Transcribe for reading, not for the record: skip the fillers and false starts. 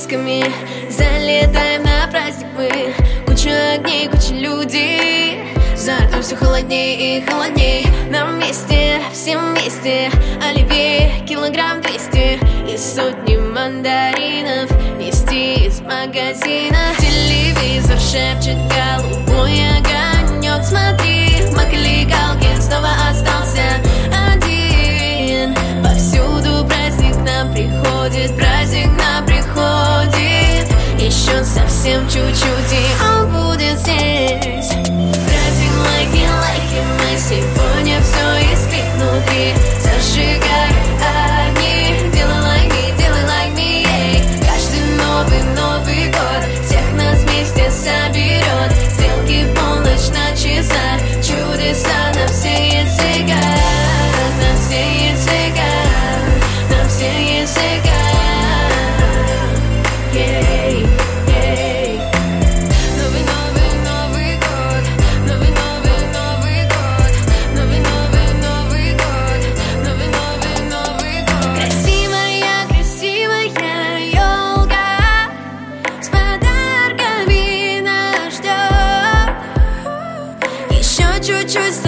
масками. Залетаем на праздник мы, куча огней, куча людей. За окном все холодней и холодней. Нам вместе, всем вместе оливье, килограмм 200 и сотни мандаринов нести из магазина. Телевизор шепчет голубой огонек. Смотри, Макалей Галкин снова остался один. Повсюду праздник нам приходит, праздник нам приходит. Еще совсем чуть-чуть и он будет здесь. Праздник лайки, мы сегодня все искрим внутри. Зажигай огни, делай like me, ей. Каждый Новый год всех нас вместе соберет. Стрелки в полночь на часах, чудеса на все языках. На все языках, на все языках. Чуть-чуть